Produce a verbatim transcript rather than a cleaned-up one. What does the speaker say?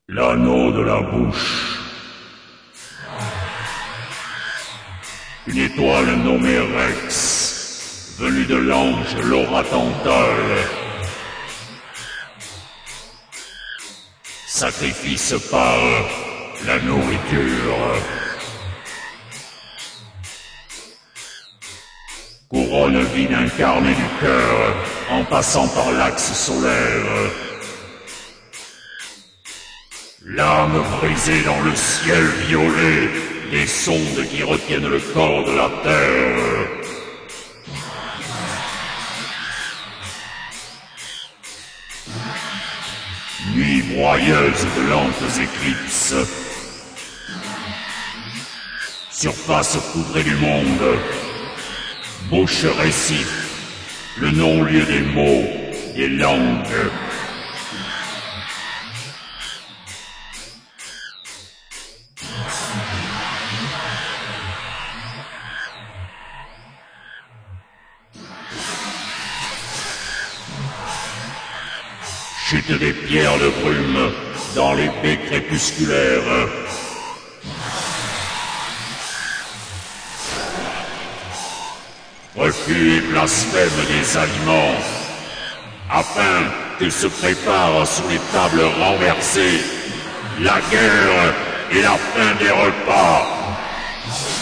L'anneau de la bouche. Une étoile nommée Rex, venue de l'ange Laura Tantale. Sacrifice par la nourriture. Couronne vine incarnée du cœur, en passant par l'axe solaire. L'âme brisée dans le ciel violet, des sondes qui retiennent le corps de la terre. Nuit broyeuse de lentes éclipses. Surface poudrée du monde. Bouche récif, le non-lieu des mots, des langues. Chute des pierres de brume dans les baies crépusculaires. Refus et blasphème des aliments, afin qu'ils se préparent sous les tables renversées, la guerre et la fin des repas.